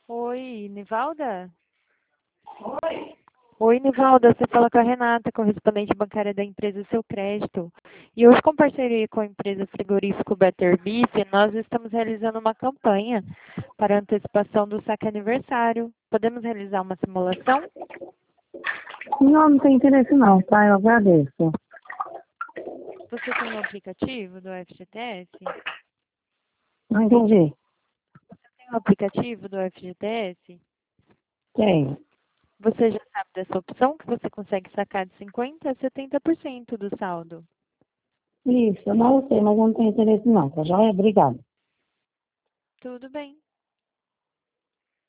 Oi, Nivalda? Oi. Oi, Nivalda, você fala com a Renata, correspondente bancária da empresa Seu Crédito. E hoje, com parceria com a empresa frigorífico Better Beef, nós estamos realizando uma campanha para antecipação do saque aniversário. Podemos realizar uma simulação? Não tem interesse não, tá? Eu agradeço. Você tem o aplicativo do FGTS? Não entendi. Tem o aplicativo do FGTS? Tem. Você já sabe dessa opção que você consegue sacar de 50% a 70% do saldo? Isso, eu não sei, mas eu não tenho interesse não, tá joia? Obrigada. Tudo bem.